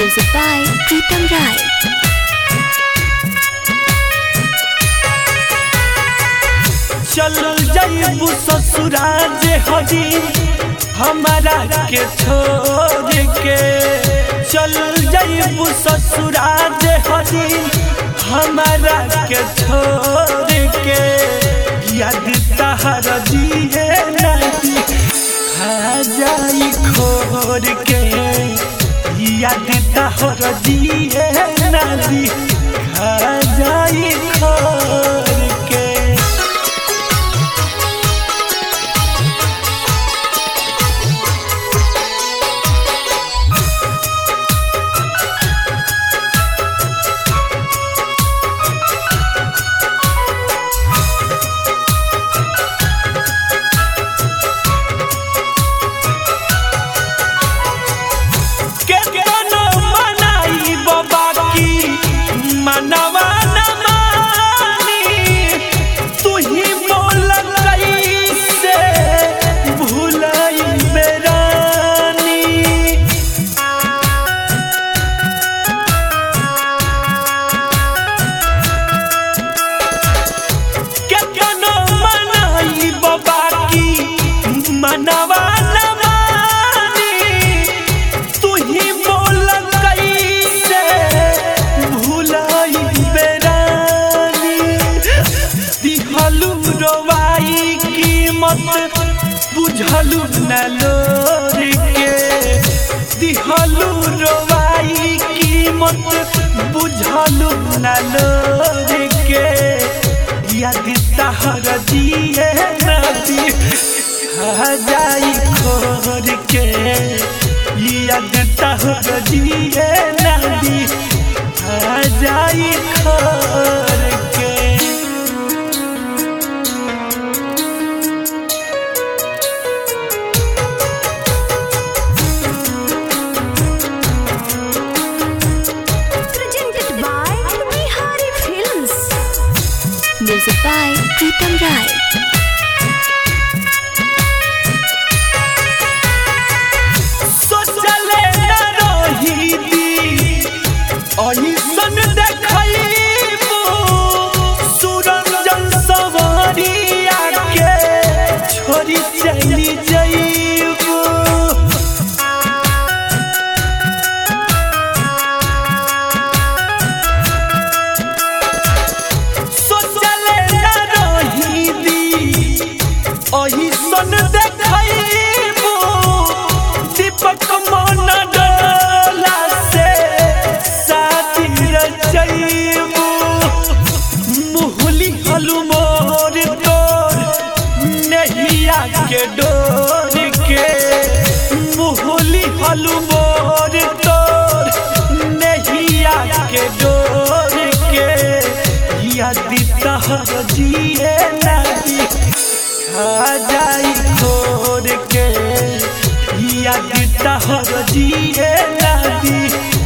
Music by Pritam Rai. चल जाइबू ससुराल हरी हमारा के छोड़ के, चल जाइबू ससुराल हरी हमारा के छोड़ के, याद तहर दिए नहीं खा जाई खोर के, याद तहर दिए नहीं खा जाई खोर के। मनवा न मानी तू ही बोल कैसे भूलाई बेरानी, केतनो मनाई बाबा की मनवा न मानी तू ही बोल कैसे भूलाई बेरानी, दिहलू रोवाई कीमत बुझलू न लोर के, दिहलू रोवाई कीमत बुझलू न लोर के, याद तहर दिए नदी खा जाई खोर के, याद तहर दिए नदी खा जाई खोर के। Presented by Bihari Films. Music by Pritam Rai. सोचले न रही दी अहिसन देखैबू सुरंजन सवारिया के छोड़ी चली जाइबू, सोचले न रही दी अहिसन देखैबू दीपक मन डोला से शादी रचैबू, मुहली हलू मोर तोर नहिया के डोर के, मुहली हलू मोर तोर नहिया के डोर के, याद तहर दिए नहीं खा जाई खोर के, याद तहर दिए नदी